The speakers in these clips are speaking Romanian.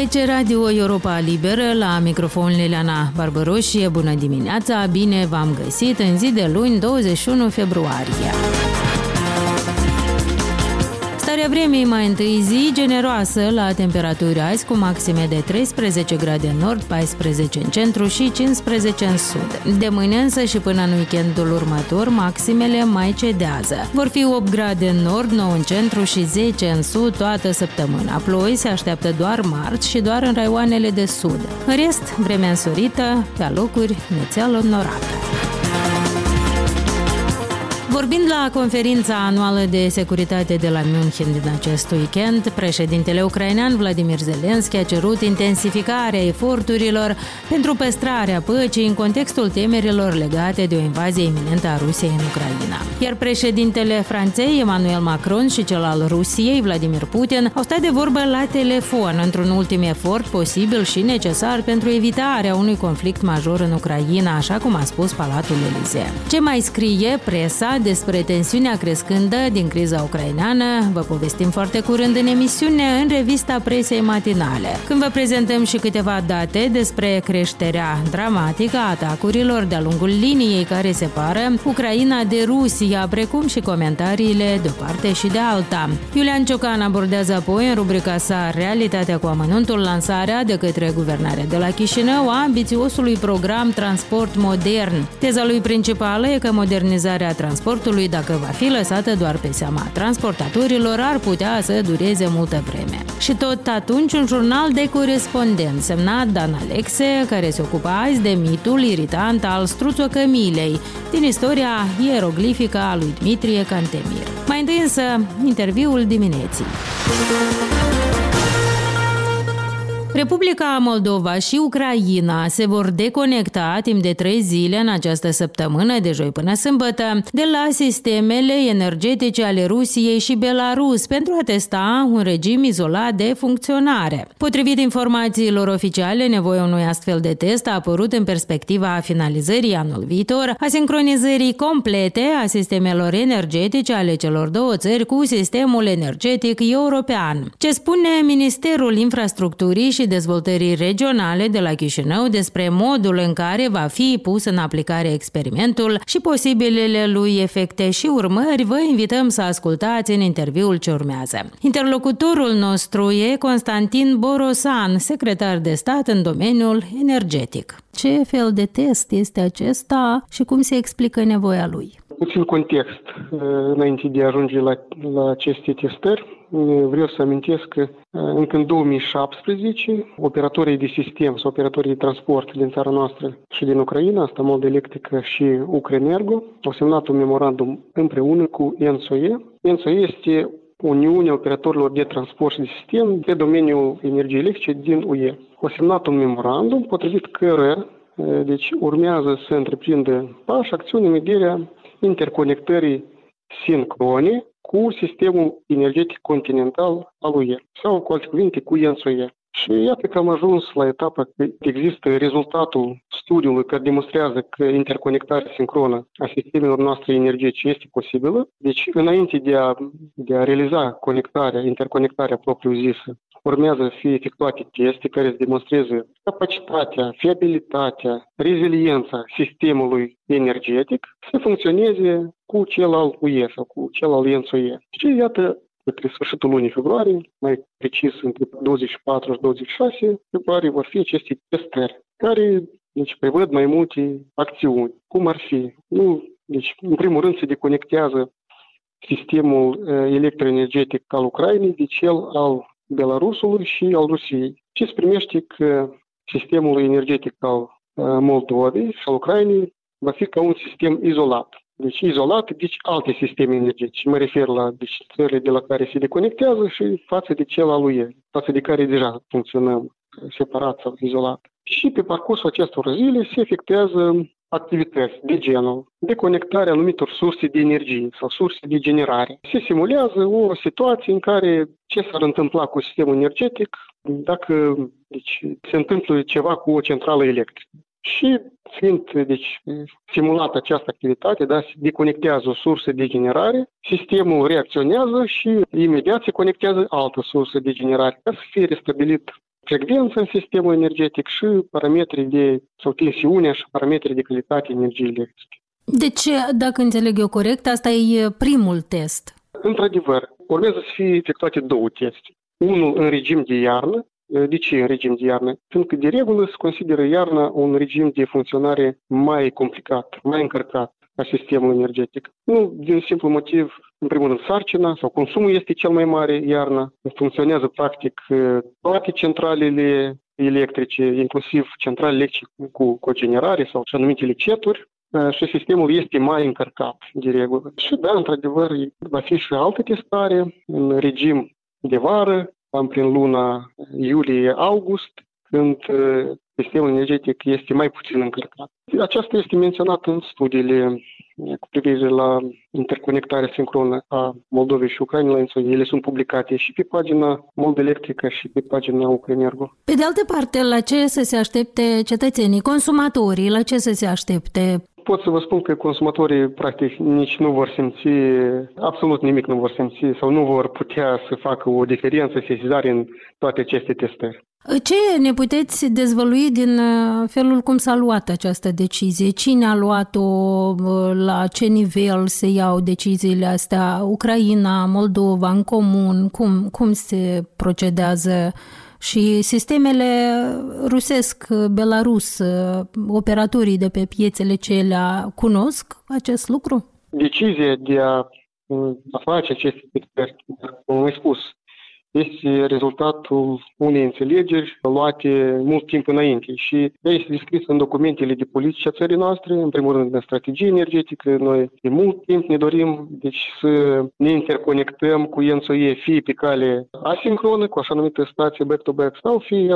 Aici Radio Europa Liberă, la microfon Liliana Barbăroșie. Bună dimineața, bine v-am găsit în zi de luni, 21 februarie. Starea vremii mai întâi zi generoasă la temperaturi azi cu maxime de 13 grade în nord, 14 în centru și 15 în sud. De mâine însă și până în weekendul următor, maximele mai cedează. Vor fi 8 grade în nord, 9 în centru și 10 în sud toată săptămâna. Ploi se așteaptă doar marți și doar în raioanele de sud. În rest, vremea însorită, pe alocuri nețeală norată. Vorbind la conferința anuală de securitate de la München din acest weekend, președintele ucrainean Vladimir Zelensky a cerut intensificarea eforturilor pentru păstrarea păcii în contextul temerilor legate de o invazie iminentă a Rusiei în Ucraina. Iar președintele Franței, Emmanuel Macron, și cel al Rusiei, Vladimir Putin, au stat de vorbă la telefon într-un ultim efort posibil și necesar pentru evitarea unui conflict major în Ucraina, așa cum a spus Palatul Elysee. Ce mai scrie presa despre tensiunea crescândă din criza ucraineană, vă povestim foarte curând în emisiune în revista presei matinale, când vă prezentăm și câteva date despre creșterea dramatică a atacurilor de-a lungul liniei care separă Ucraina de Rusia, precum și comentariile de o parte și de alta. Iulian Ciocan abordează apoi în rubrica sa Realitatea cu amănuntul lansarea de către guvernarea de la Chișinău a ambițiosului program Transport Modern. Teza lui principală e că modernizarea transportului, dacă va fi lăsată doar pe seama transportatorilor, ar putea să dureze multă vreme. Și tot atunci un jurnal de corespondent semnat Dan Alexe, care se ocupa azi de mitul iritant al struțocămilei din istoria ieroglifică a lui Dmitrie Cantemir. Mai întâi însă, interviul dimineții. Republica Moldova și Ucraina se vor deconecta timp de 3 zile în această săptămână, de joi până sâmbătă, de la sistemele energetice ale Rusiei și Belarus pentru a testa un regim izolat de funcționare. Potrivit informațiilor oficiale, nevoia unui astfel de test a apărut în perspectiva finalizării anul viitor a sincronizării complete a sistemelor energetice ale celor două țări cu sistemul energetic european. Ce spune Ministerul Infrastructurii și Dezvoltării Regionale de la Chișinău despre modul în care va fi pus în aplicare experimentul și posibilele lui efecte și urmări, vă invităm să ascultați în interviul ce urmează. Interlocutorul nostru e Constantin Borosan, secretar de stat în domeniul energetic. Ce fel de test este acesta și cum se explică nevoia lui? Puțin context înainte de a ajunge la aceste testări. Vreau să amintesc că încă în 2017 operatorii de sistem sau operatorii de transport din țara noastră și din Ucraina, asta Moldova Electrică și Ucrenergo, au semnat un memorandum împreună cu ENTSO-E. ENTSO-E este Uniunea Operatorilor de Transport și de Sistem pe domeniul energiei electrice din UE. Au semnat un memorandum potrivit căruia urmează să întreprindă pași, acțiuni în vederea interconectării sincrone cu sistemul energetic continental al UE, sau cu alte cuvinte, cu ENTSO-E. Și iată că am ajuns la etapa că există rezultatul studiului care demonstrează că interconectarea sincronă a sistemelor noastre energetice este posibilă. Deci, înainte de a realiza interconectarea propriu-zisă, urmează să fie efectuate teste care să demonstreze capacitatea, fiabilitatea, reziliența sistemului energetic să funcționeze cu cel al UE sau cu cel al ENTSO-E. Și iată, către sfârșitul lunii februarie, mai precis între 24 și 26 februarie, vor fi aceste testări care prevăd mai multe acțiuni. Cum ar fi? În primul rând se deconectează sistemul electroenergetic al Ucrainei de cel al Belarusului și al Rusiei. Ce se primește că sistemul energetic al Moldovei și al Ucrainei va fi ca un sistem izolat. Izolat de alte sisteme energetice. Mă refer la țările de la care se deconectează și față de cel al UE, față de care deja funcționăm separat sau izolat. Și pe parcursul acestor zile se efectuează activități de genul deconectarea anumitor surse de energie sau surse de generare. Se simulează o situație în care ce s-ar întâmpla cu sistemul energetic dacă se întâmplă ceva cu o centrală electrică. Și fiind simulată această activitate, se deconectează o sursă de generare, sistemul reacționează și imediat se conectează altă sursă de generare ca să fie restabilit frecvență în sistemul energetic și parametrii sau tensiunea și parametrii de calitate energiei electrice. Deci, dacă înțeleg eu corect, asta e primul test. Într-adevăr, urmează să fie efectuate 2 teste. Unul în regim de iarnă. De ce în regim de iarnă? Pentru că de regulă se consideră iarna un regim de funcționare mai complicat, mai încărcat a sistemului energetic. Nu din simplu motiv, în primul rând, sarcina sau consumul este cel mai mare iarna. Funcționează practic toate centralele electrice, inclusiv centrale electrice cu cogenerare sau așa numitele ceturi, și sistemul este mai încărcat de regulă. Și da, într-adevăr, va fi și altă testare în regim de vară, cam prin luna iulie-august, când sistemul energetic este mai puțin încărcat. Aceasta este menționată în studiile cu privire la interconectarea sincronă a Moldovei și Ucrainei. Ele sunt publicate și pe pagina Moldelectrica și pe pagina Ucraenergo. Pe de altă parte, la ce să se aștepte cetățenii, consumatorii, la ce să se aștepte? Pot să vă spun că consumatorii practic nici nu vor simți, absolut nimic nu vor simți sau nu vor putea să facă o diferență, sesizare în toate aceste testări. Ce ne puteți dezvălui din felul cum s-a luat această decizie? Cine a luat-o? La ce nivel se iau deciziile astea? Ucraina, Moldova, în comun? Cum se procedează? Și sistemele rusesc, belarus, operatorii de pe piețele celea cunosc acest lucru? Decizia de a face aceste testări, cum am spus, este rezultatul unei înțelegeri luate mult timp înainte și ea este descrisă în documentele de politică a țării noastre, în primul rând în strategie energetică. Noi de mult timp ne dorim să ne interconectăm cu ENTSO-E, fie pe cale asincronă, cu așa numită stație back-to-back, sau fie,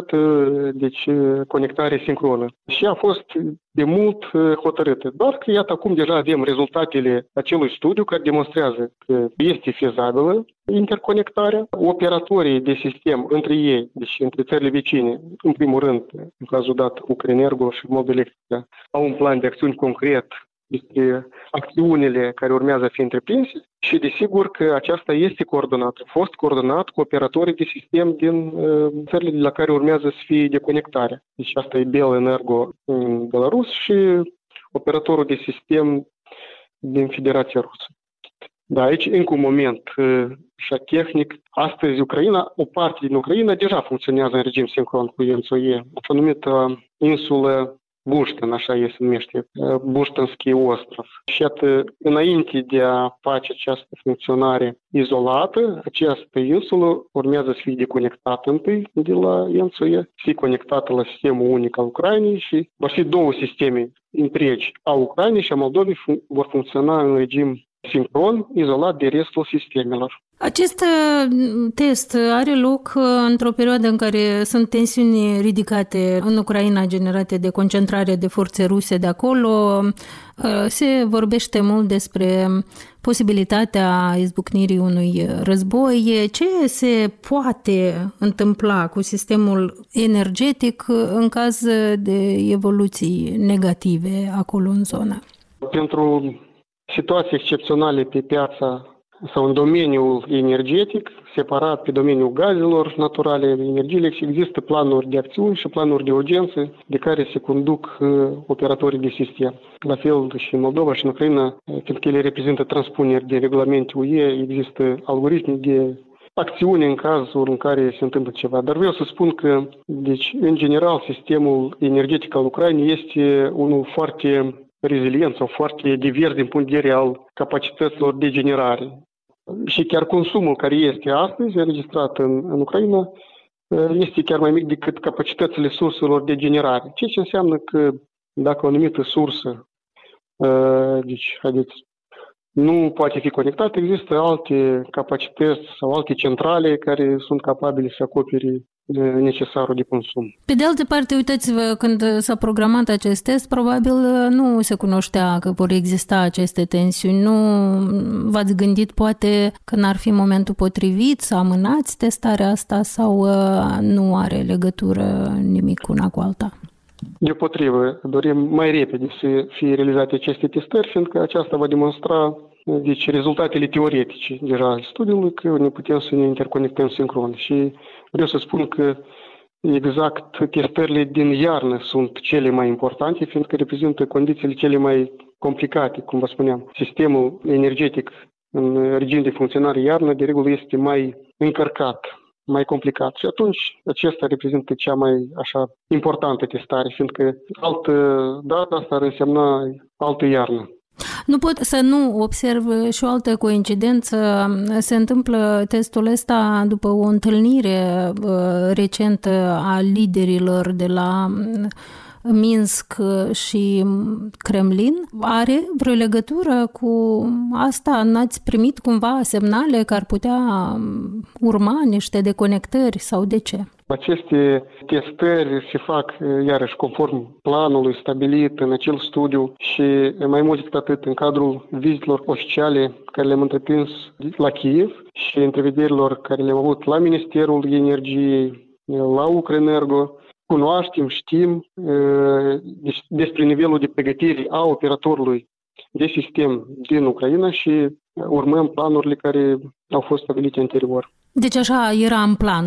conectare sincronă. Și a fost de mult hotărâtă. Doar că, iată, acum deja avem rezultatele acelui studiu care demonstrează că este fezabilă interconectarea. Operatorii de sistem între ei, deci între țările vecine, în primul rând, în cazul dat Ucraenergo și Moldelectrica, au un plan de acțiuni concret despre acțiunile care urmează a fi întreprinse și desigur că aceasta este coordonată, a fost coordonat cu operatorii de sistem din țările de la care urmează să fie deconectarea. Deci asta e Belenergo în Belarus și operatorul de sistem din Federația Rusă. Da, aici încă un moment și tehnic. Astăzi Ucraina, o parte din Ucraina deja funcționează în regim sincron cu ENTSO-E, așa numită insulă Buștin, așa se numește, Buștinski ostrov. Și iată, înainte de a face această funcționare izolată, această insulă urmează să fie deconectată întâi de la ENTSO-E, să fie conectată la sistemul unic al Ucrainei și vor fi 2 sisteme întregi a Ucrainei și a Moldovei vor funcționa în regim sincron, izolat de restul sistemelor. Acest test are loc într-o perioadă în care sunt tensiuni ridicate în Ucraina generate de concentrare de forțe ruse de acolo. Se vorbește mult despre posibilitatea izbucnirii unui război. Ce se poate întâmpla cu sistemul energetic în caz de evoluții negative acolo în zonă? Pentru situații excepționale pe piața sau în domeniul energetic, separat pe domeniul gazelor naturale, energiile, există planuri de acțiuni și planuri de urgență de care se conduc operatorii de sistem. La fel și în Moldova și în Ucraina, fiindcă ele reprezintă transpuneri de regulamente UE, există algoritmi de acțiune în cazul în care se întâmplă ceva. Dar vreau să spun că, deci, în general, sistemul energetic al Ucrainei este unul foarte rezilient sau foarte divers din punct de vedere al capacităților de generare. Și chiar consumul care este astăzi înregistrat în Ucraina este chiar mai mic decât capacitățile surselor de generare. Ceea ce înseamnă că dacă o anumită sursă nu poate fi conectată, există alte capacități sau alte centrale care sunt capabile să acopere necesarul de consum. Pe de altă parte, uitați-vă, când s-a programat acest test, probabil nu se cunoștea că vor exista aceste tensiuni. Nu v-ați gândit poate că n-ar fi momentul potrivit să amânați testarea asta sau nu are legătură nimic una cu alta? Deopotrivă, dorim mai repede să fie realizate aceste testări, fiindcă aceasta va demonstra rezultatele teoretice deja al studiului, că ne putem să ne interconectăm sincron. Și vreau să spun că exact testările din iarnă sunt cele mai importante, fiindcă reprezintă condițiile cele mai complicate, cum vă spuneam. Sistemul energetic în regim de funcționare iarnă, de regulă, este mai încărcat, mai complicat. Și atunci acesta reprezintă cea mai importantă testare, fiindcă altă dată asta ar însemna altă iarnă. Nu pot să nu observ și o altă coincidență. Se întâmplă testul ăsta după o întâlnire recentă a liderilor de la Minsk și Kremlin. Are vreo legătură cu asta? N-ați primit cumva semnale că ar putea urma niște deconectări sau de ce? Aceste testări se fac, iarăși, conform planului stabilit în acel studiu și, mai mult decât atât, în cadrul vizitelor oficiale care le-am întreprins la Kiev și întrevederilor care le-am avut la Ministerul Energiei, la Ucrenergo. Știm despre nivelul de pregătire a operatorului de sistem din Ucraina și urmăm planurile care au fost stabilite anterior. Deci așa era în plan,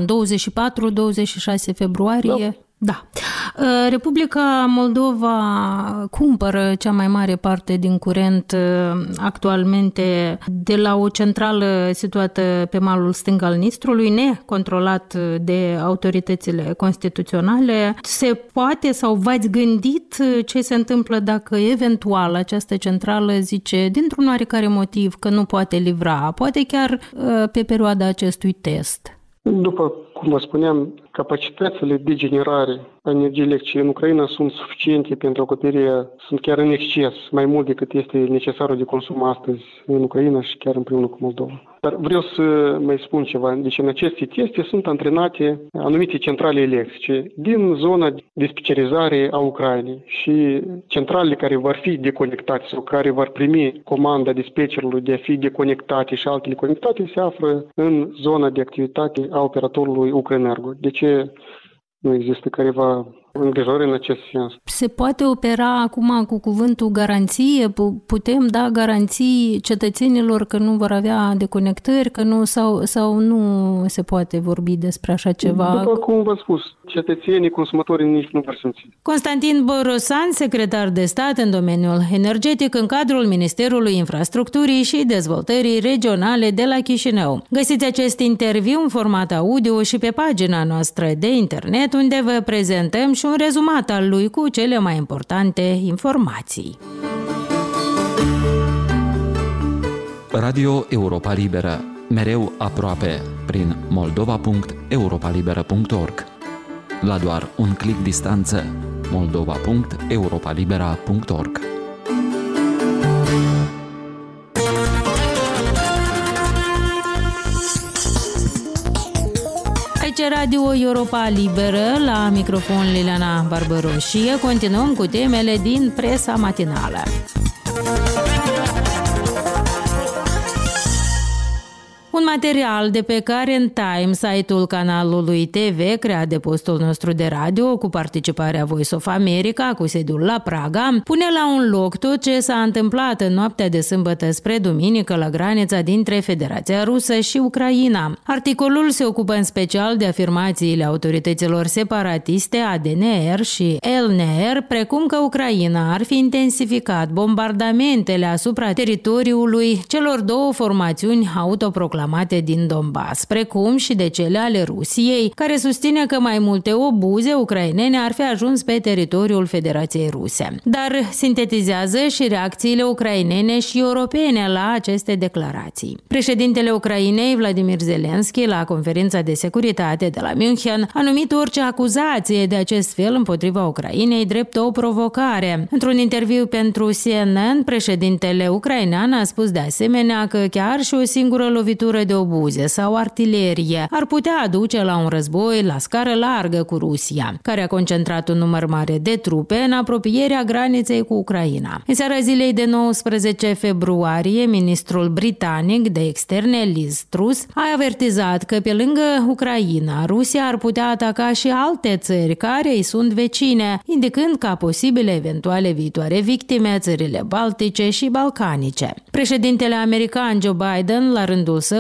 24-26 februarie? Da. Republica Moldova cumpără cea mai mare parte din curent actualmente de la o centrală situată pe malul stâng al Nistrului, necontrolat de autoritățile constituționale. Se poate sau v-ați gândit ce se întâmplă dacă eventual această centrală zice dintr-un oarecare motiv că nu poate livra, poate chiar pe perioada acestui test? După cum vă spuneam, capacitățile de generare a energiei electrice în Ucraina sunt suficiente pentru acoperirea, sunt chiar în exces, mai mult decât este necesarul de consum astăzi în Ucraina și chiar împreună cu Moldova. Dar vreau să mai spun ceva. Deci în aceste teste sunt antrenate anumite centrale electrice din zona de specializare a Ucrainei și centralele care vor fi deconectate sau care vor primi comanda dispatcherului de a fi deconectate și altele conectate se află în zona de activitate a operatorului Ucrenergo. De ce nu există careva îngrijorări în acest sens? Se poate opera acum cu cuvântul garanție? Putem da garanții cetățenilor că nu vor avea deconectări, că nu sau nu se poate vorbi despre așa ceva? După cum v-am spus, cetățenii, consumatorii nici nu vor simți. Constantin Borosan, secretar de stat în domeniul energetic în cadrul Ministerului Infrastructurii și Dezvoltării Regionale de la Chișinău. Găsiți acest interviu în format audio și pe pagina noastră de internet, unde vă prezentăm și un rezumat al lui cu cele mai importante informații. Radio Europa Liberă, mereu aproape, prin moldova.europalibera.org. La doar un click distanță, moldova.europalibera.org. Aici Radio Europa Liberă, la microfon Liliana Barbăroșie. Continuăm cu temele din presa matinală. Un material de pe Current Time, site-ul canalului TV, creat de postul nostru de radio, cu participarea Voice of America, cu sediul la Praga, pune la un loc tot ce s-a întâmplat în noaptea de sâmbătă spre duminică la granița dintre Federația Rusă și Ucraina. Articolul se ocupă în special de afirmațiile autorităților separatiste ADNR și LNR, precum că Ucraina ar fi intensificat bombardamentele asupra teritoriului celor două formațiuni autoproclamate din Donbass, precum și de cele ale Rusiei, care susține că mai multe obuze ucrainene ar fi ajuns pe teritoriul Federației Ruse. Dar sintetizează și reacțiile ucrainene și europene la aceste declarații. Președintele Ucrainei, Vladimir Zelensky, la conferința de securitate de la München, a numit orice acuzație de acest fel împotriva Ucrainei drept o provocare. Într-un interviu pentru CNN, președintele ucrainean a spus de asemenea că chiar și o singură lovitură de obuze sau artilerie ar putea aduce la un război la scară largă cu Rusia, care a concentrat un număr mare de trupe în apropierea graniței cu Ucraina. În seara zilei de 19 februarie, ministrul britanic de externe Liz Truss a avertizat că pe lângă Ucraina, Rusia ar putea ataca și alte țări care îi sunt vecine, indicând ca posibile eventuale viitoare victime țările baltice și balcanice. Președintele american Joe Biden, la rândul său,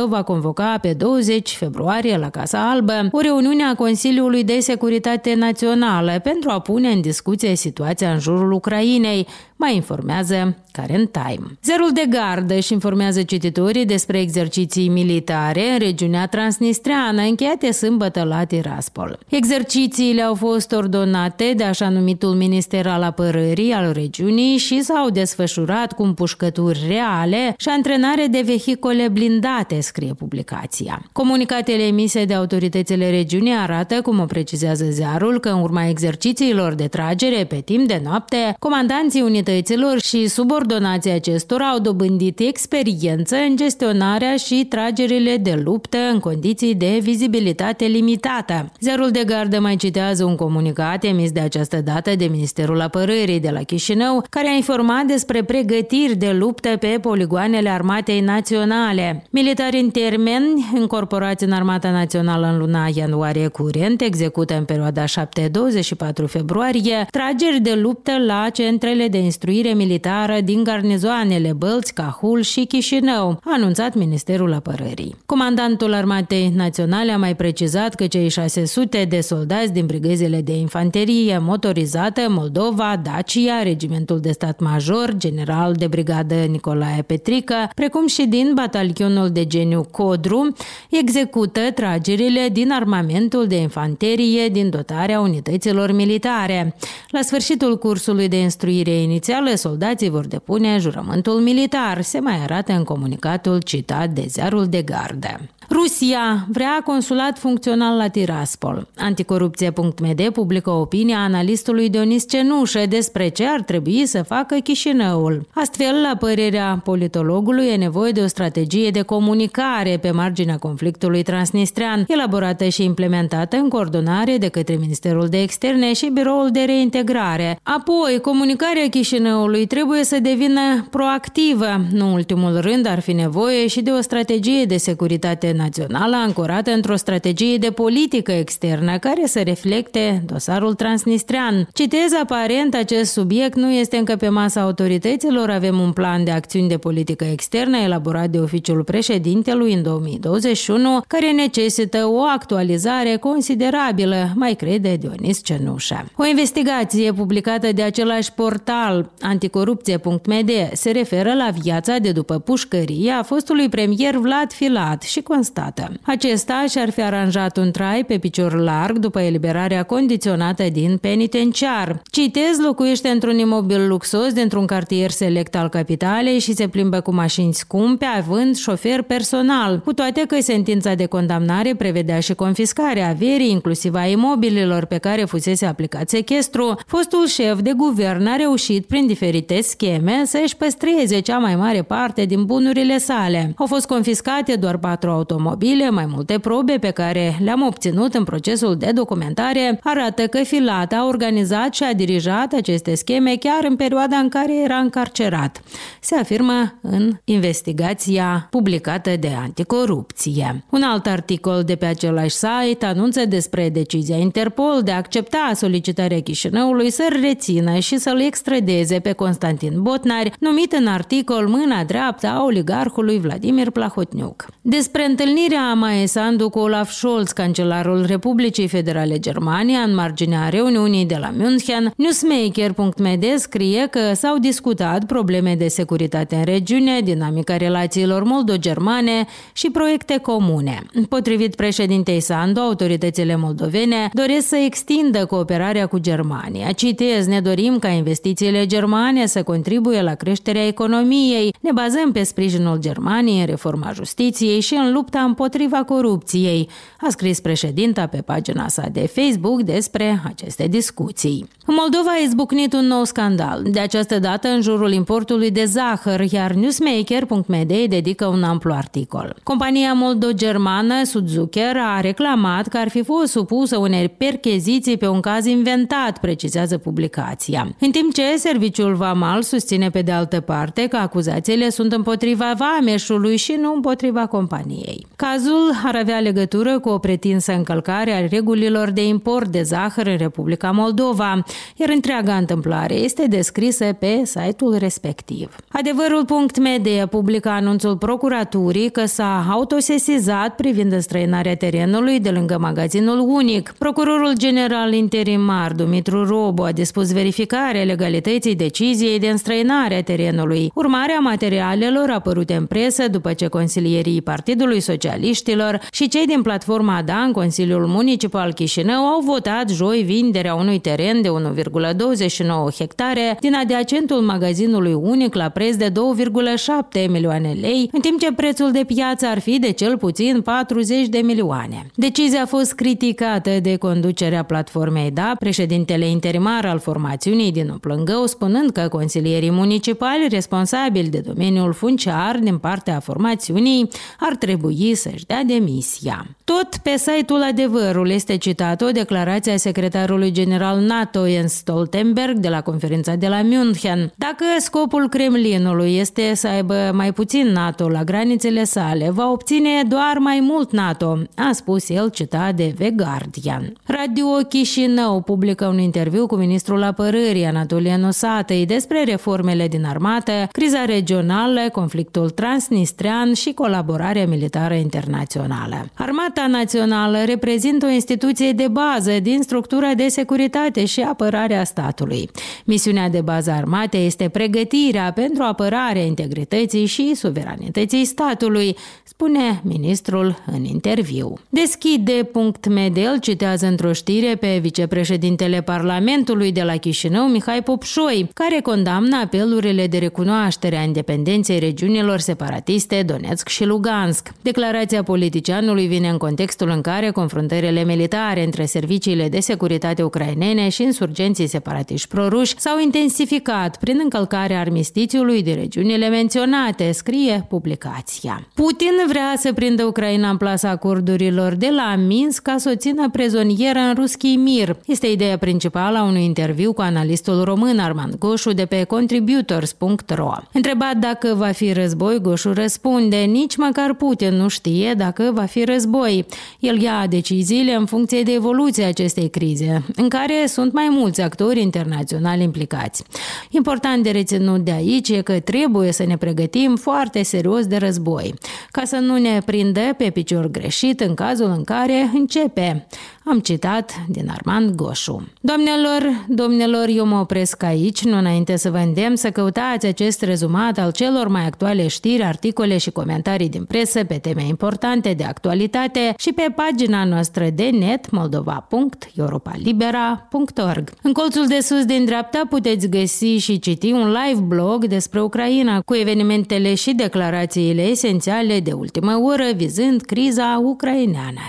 va convoca pe 20 februarie la Casa Albă o reuniune a Consiliului de Securitate Națională pentru a pune în discuție situația în jurul Ucrainei, mai informează Current Time. Zerul de gardă își informează cititorii despre exerciții militare în regiunea transnistreană încheiate sâmbătă la Tiraspol. Exercițiile au fost ordonate de așa numitul Minister al Apărării al regiunii și s-au desfășurat cu împușcături reale și antrenare de vehicole blindate, scrie publicația. Comunicatele emise de autoritățile regiunii arată, cum o precizează ziarul, că în urma exercițiilor de tragere pe timp de noapte, comandanții unităților și subordonații acestora au dobândit experiență în gestionarea și tragerile de luptă în condiții de vizibilitate limitată. Ziarul de gardă mai citează un comunicat emis de această dată de Ministerul Apărării de la Chișinău, care a informat despre pregătiri de luptă pe poligoanele Armatei Naționale. Militari în termeni, încorporați în Armata Națională în luna ianuarie curent, execută în perioada 7-24 februarie trageri de luptă la centrele de instruire militară din garnizoanele Bălți, Cahul și Chișinău, a anunțat Ministerul Apărării. Comandantul Armatei Naționale a mai precizat că cei 600 de soldați din brigăzile de infanterie motorizată Moldova, Dacia, Regimentul de Stat Major, General de Brigadă Nicolae Petrică, precum și din batalionul de geniu Codru, execută tragerile din armamentul de infanterie din dotarea unităților militare. La sfârșitul cursului de instruire inițială, soldații vor depune jurământul militar, se mai arată în comunicatul citat de Ziarul de Gardă. Rusia vrea consulat funcțional la Tiraspol. Anticorupție.md publică opinia analistului Dionis Cenușă despre ce ar trebui să facă Chișinăul. Astfel, la părerea politologului, e nevoie de o strategie de comunicare pe marginea conflictului transnistrean, elaborată și implementată în coordonare de către Ministerul de Externe și Biroul de Reintegrare. Apoi, comunicarea Chișinăului trebuie să devină proactivă. Nu în ultimul rând, ar fi nevoie și de o strategie de securitate națională ancorată într-o strategie de politică externă care să reflecte dosarul transnistrean. Citez, aparent, acest subiect nu este încă pe masa autorităților, avem un plan de acțiuni de politică externă elaborat de oficiul președintelui în 2021, care necesită o actualizare considerabilă, mai crede Dionis Cenușă. O investigație publicată de același portal, anticorupție.md, se referă la viața de după pușcărie a fostului premier Vlad Filat și constată: acesta și-ar fi aranjat un trai pe picior larg după eliberarea condiționată din penitenciar. Citez, locuiește într-un imobil luxos dintr-un cartier select al capitalei și se plimbă cu mașini scumpe, având șofer personal, cu toate că sentința de condamnare prevedea și confiscarea averii, inclusiv a imobililor pe care fusese aplicat sechestru. Fostul șef de guvern a reușit prin diferite scheme să își păstreze cea mai mare parte din bunurile sale. Au fost confiscate doar 4 automobile, mai multe probe pe care le-am obținut în procesul de documentare arată că Filat a organizat și a dirijat aceste scheme chiar în perioada în care era încarcerat. Se afirmă în investigația publicată de Anticorupție. Un alt articol de pe același site anunță despre decizia Interpol de a accepta solicitarea Chișinăului să-l rețină și să-l extradeze pe Constantin Botnar, numit în articol mâna dreaptă a oligarhului Vladimir Plahotniuc. Despre întâlnirea Maia Sandu cu Olaf Scholz, cancelarul Republicii Federale Germania, în marginea reuniunii de la München, Newsmaker.md scrie că s-au discutat probleme de securitate în regiune, dinamica relațiilor moldo-germane și proiecte comune. Potrivit președintei Sandu, autoritățile moldovene doresc să extindă cooperarea cu Germania. Citez, ne dorim ca investițiile germane să contribuie la creșterea economiei, ne bazăm pe sprijinul Germaniei în reforma justiției și în lupta împotriva corupției, a scris președinta pe pagina sa de Facebook despre aceste discuții. În Moldova a izbucnit un nou scandal, de această dată în jurul importului de zahăr, iar Newsmaker.md dedică un amplu articol. Compania moldo-germană Sudzucker a reclamat că ar fi fost supusă unei percheziții pe un caz inventat, precizează publicația. În timp ce serviciul vamal susține pe de altă parte că acuzațiile sunt împotriva vameșului și nu împotriva companiei. Bucovei. Cazul ar avea legătură cu o pretinsă încălcare a regulilor de import de zahăr în Republica Moldova, iar întreaga întâmplare este descrisă pe site-ul respectiv. Adevărul.media publică anunțul procuraturii că s-a autosesizat privind înstrăinarea terenului de lângă magazinul Unic. Procurorul general interimar Dumitru Robu a dispus verificarea legalității deciziei de înstrăinare a terenului, urmare a materialelor apărute în presă după ce consilierii Partidului Socialiștilor și cei din platforma ADA în Consiliul Municipal Chișinău au votat joi vinderea unui teren de 1,29 hectare din adiacentul magazinului Unic la preț de 2,7 milioane lei, în timp ce prețul de piață ar fi de cel puțin 40 de milioane. Decizia a fost criticată de conducerea platformei DA, președintele interimar al formațiunii din Plângău, spunând că consilierii municipali responsabili de domeniul funciar din partea formațiunii ar trebui să-și dea demisia. Tot pe site-ul Adevărul este citată o declarație a secretarului general NATO Jens Stoltenberg de la conferința de la München. Dacă scopul Kremlinului este să aibă mai puțin NATO la granițele sale, va obține doar mai mult NATO, a spus el, citat de The Guardian. Radio Chișinău publică un interviu cu ministrul apărării Anatolie Nosatăi despre reformele din armată, criza regională, conflictul transnistrean și colaborarea militară internațională. Armata Națională reprezintă o instituție de bază din structura de securitate și apărare a statului. Misiunea de bază a armatei este pregătirea pentru apărarea integrității și suveranității statului, spune ministrul în interviu. Deschide.media citează într-o știre pe vicepreședintele Parlamentului de la Chișinău, Mihai Popșoi, care condamnă apelurile de recunoaștere a independenței regiunilor separatiste Donetsk și Lugansk. Declarația politicianului vine în contextul în care confruntările militare între serviciile de securitate ucrainene și insurgenții separatiști proruși s-au intensificat prin încălcarea armistițiului de regiunile menționate, scrie publicația. Putin vrea să prindă Ucraina în plasa acordurilor de la Minsk ca să o țină prezonieră în Ruski Mir. Este ideea principală a unui interviu cu analistul român Armand Goșu de pe contributors.ro. Întrebat dacă va fi război, Goșu răspunde: nici măcar Putin nu știe dacă va fi război. El ia deciziile în funcție de evoluția acestei crize, în care sunt mai mulți actori internaționali implicați. Important de reținut de aici e că trebuie să ne pregătim foarte serios de război, ca să nu ne prindă pe picior greșit în cazul în care începe. Am citat din Armand Goșu. Domnilor, eu mă opresc aici, nu înainte să vă îndemn să căutați acest rezumat al celor mai actuale știri, articole și comentarii din presă pe teme importante de actualitate și pe pagina noastră de net moldova.europalibera.org. În colțul de sus din dreapta puteți găsi și citi un live blog despre Ucraina cu evenimentele și declarațiile esențiale de ultimă oră vizând criza ucraineană.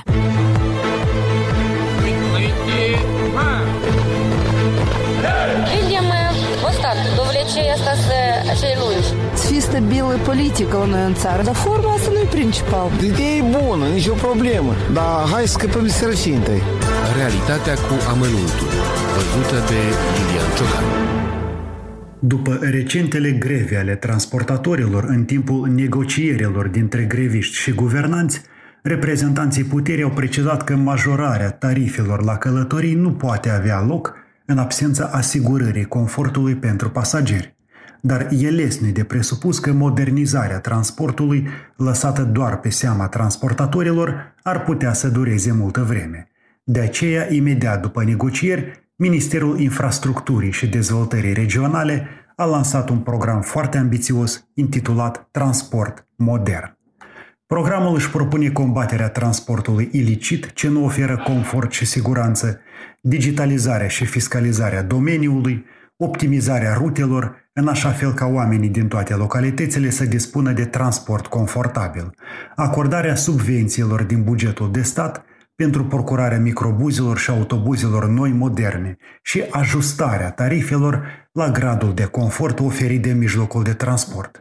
Видим остатки до влечения цей lungi. Să fie stabilă politică la noi în țară, dar forma asta nu e principal. Ideea e bună, nicio problemă, dar hai să scăpăm de sărăcie întâi. Realitatea cu amănuntul, văzută de Lilian Ciocan. După recentele greve ale transportatorilor în timpul negocierilor dintre greviști și guvernanți, reprezentanții puterii au precizat că majorarea tarifelor la călătorii nu poate avea loc în absența asigurării confortului pentru pasageri. Dar e lesne de presupus că modernizarea transportului, lăsată doar pe seama transportatorilor, ar putea să dureze multă vreme. De aceea, imediat după negocieri, Ministerul Infrastructurii și Dezvoltării Regionale a lansat un program foarte ambițios intitulat Transport Modern. Programul își propune combaterea transportului ilicit ce nu oferă confort și siguranță, digitalizarea și fiscalizarea domeniului, optimizarea rutelor, în așa fel ca oamenii din toate localitățile să dispună de transport confortabil, acordarea subvențiilor din bugetul de stat pentru procurarea microbuzelor și autobuzelor noi moderne și ajustarea tarifelor la gradul de confort oferit de mijlocul de transport.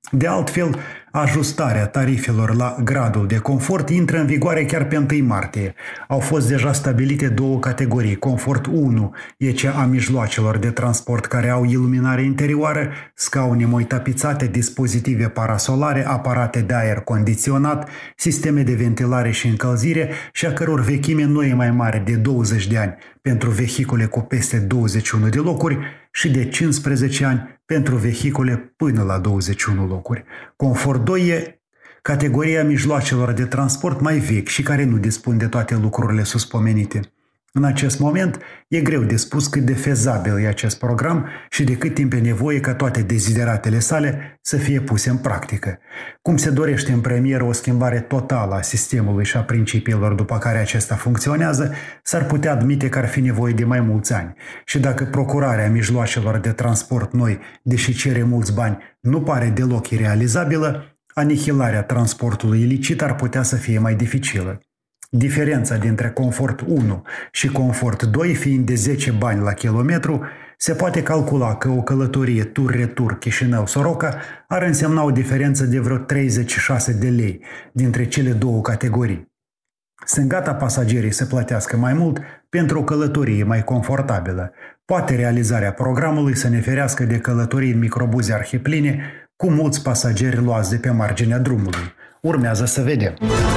De altfel, ajustarea tarifelor la gradul de confort intră în vigoare chiar pe 1 martie. Au fost deja stabilite 2 categorii. Confort 1 e cea a mijloacelor de transport care au iluminare interioară, scaune moi tapizate, dispozitive parasolare, aparate de aer condiționat, sisteme de ventilare și încălzire și a căror vechime nu e mai mare de 20 de ani pentru vehicule cu peste 21 de locuri și de 15 ani pentru vehicule până la 21 locuri. Confort 2 e categoria mijloacelor de transport mai vechi și care nu dispun de toate lucrurile suspomenite. În acest moment, e greu de spus cât de fezabil e acest program și de cât timp e nevoie ca toate dezideratele sale să fie puse în practică. Cum se dorește în premieră o schimbare totală a sistemului și a principiilor după care acesta funcționează, s-ar putea admite că ar fi nevoie de mai mulți ani. Și dacă procurarea mijloacelor de transport noi, deși cere mulți bani, nu pare deloc irealizabilă, anihilarea transportului ilicit ar putea să fie mai dificilă. Diferența dintre confort 1 și confort 2 fiind de 10 bani la kilometru, se poate calcula că o călătorie tur-retur Chișinău-Soroca ar însemna o diferență de vreo 36 de lei dintre cele 2 categorii. Sunt gata pasagerii să plătească mai mult pentru o călătorie mai confortabilă. Poate realizarea programului să ne ferească de călătorii în microbuze arhipline cu mulți pasageri luați de pe marginea drumului. Urmează să vedem.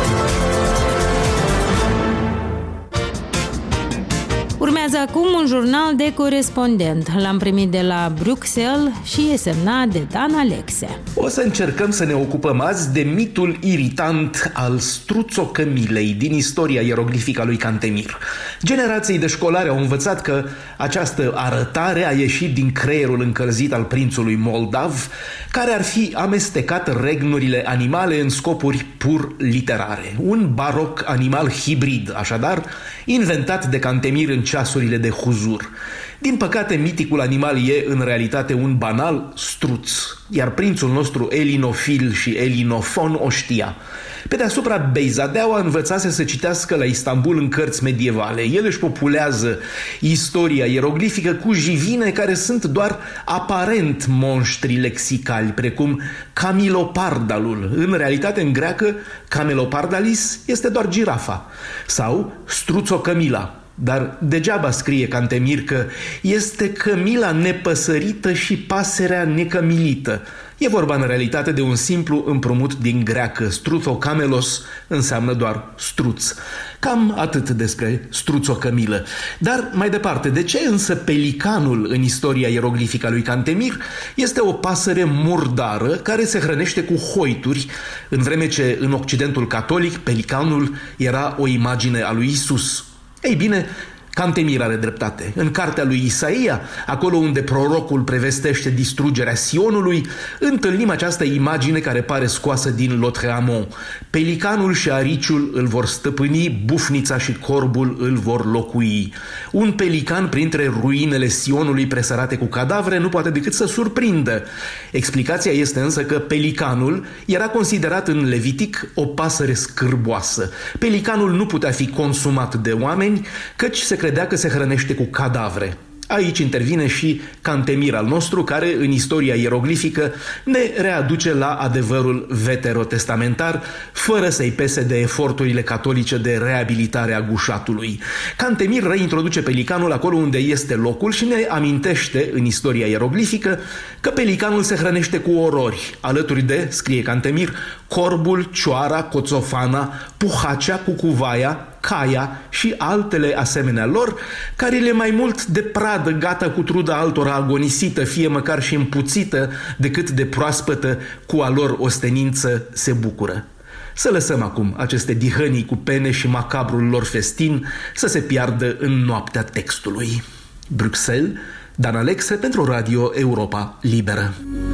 Urmează acum un jurnal de corespondent. L-am primit de la Bruxelles și e semnat de Dan Alexe. O să încercăm să ne ocupăm azi de mitul iritant al struțocămilei din istoria ieroglifică a lui Cantemir. Generații de școlari au învățat că această arătare a ieșit din creierul încălzit al prințului moldav, care ar fi amestecat regnurile animale în scopuri pur literare. Un baroc animal hibrid, așadar, inventat de Cantemir în ceasurile de huzur. Din păcate, miticul animal e în realitate un banal struț, iar prințul nostru elinofil și elinofon o știa. Pe deasupra, Beyzadeaua învățase să citească la Istanbul în cărți medievale. El își populează istoria ieroglifică cu jivine care sunt doar aparent monștri lexicali, precum camilopardalul. În realitate, în greacă, camelopardalis este doar girafa. Sau struțocămila. Dar degeaba scrie Cantemir că este cămila nepăsărită și paserea necămilită. E vorba în realitate de un simplu împrumut din greacă. Struthocamelos înseamnă doar struț. Cam atât despre struțocămilă. Dar mai departe, de ce însă pelicanul în istoria ieroglifică a lui Cantemir este o pasăre murdară care se hrănește cu hoituri, în vreme ce în Occidentul catolic pelicanul era o imagine a lui Isus? Ei bine, Cantemir are dreptate. În cartea lui Isaia, acolo unde prorocul prevestește distrugerea Sionului, întâlnim această imagine care pare scoasă din Lautréamont. Pelicanul și ariciul îl vor stăpâni, bufnița și corbul îl vor locui. Un pelican printre ruinele Sionului presărate cu cadavre nu poate decât să surprindă. Explicația este însă că pelicanul era considerat în Levitic o pasăre scârboasă. Pelicanul nu putea fi consumat de oameni, căci se credea că se hrănește cu cadavre. Aici intervine și Cantemir al nostru, care în istoria ieroglifică ne readuce la adevărul veterotestamentar, fără să-i pese de eforturile catolice de reabilitare a gușatului. Cantemir reintroduce pelicanul acolo unde este locul și ne amintește în istoria ieroglifică că pelicanul se hrănește cu orori, alături de, scrie Cantemir, corbul, cioara, coțofana, puhacea, cucuvaia, caia și altele asemenea lor, care le mai mult de pradă gata cu truda altora agonisită, fie măcar și împuțită, decât de proaspătă cu a lor ostenință se bucură. Să lăsăm acum aceste dihănii cu pene și macabrul lor festin să se piardă în noaptea textului. Bruxelles, Dan Alexe pentru Radio Europa Liberă.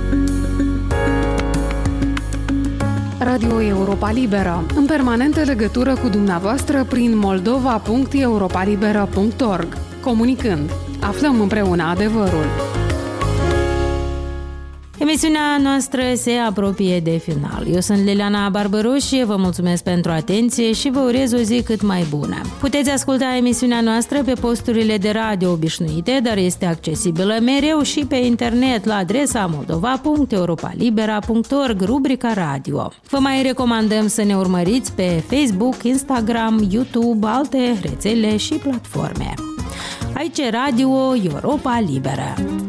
Radio Europa Liberă, în permanentă legătură cu dumneavoastră prin moldova.europalibera.org. Comunicând, aflăm împreună adevărul. Emisiunea noastră se apropie de final. Eu sunt Liliana Barbăroșie, vă mulțumesc pentru atenție și vă urez o zi cât mai bună. Puteți asculta emisiunea noastră pe posturile de radio obișnuite, dar este accesibilă mereu și pe internet la adresa moldova.europalibera.org, rubrica radio. Vă mai recomandăm să ne urmăriți pe Facebook, Instagram, YouTube, alte rețele și platforme. Aici Radio Europa Liberă.